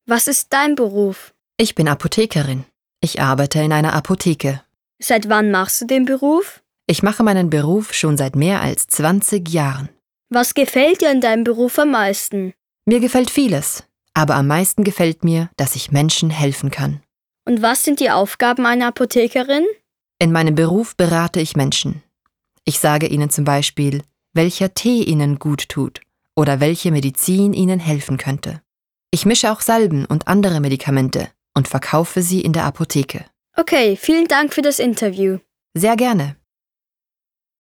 Was ist dein Beruf? Ich bin Apothekerin. Ich arbeite in einer Apotheke. Seit wann machst du den Beruf? Ich mache meinen Beruf schon seit mehr als 20 Jahren. Was gefällt dir in deinem Beruf am meisten? Mir gefällt vieles, aber am meisten gefällt mir, dass ich Menschen helfen kann. Und was sind die Aufgaben einer Apothekerin? In meinem Beruf berate ich Menschen. Ich sage ihnen zum Beispiel, welcher Tee ihnen gut tut oder welche Medizin ihnen helfen könnte. Ich mische auch Salben und andere Medikamente und verkaufe sie in der Apotheke. Okay, vielen Dank für das Interview. Sehr gerne.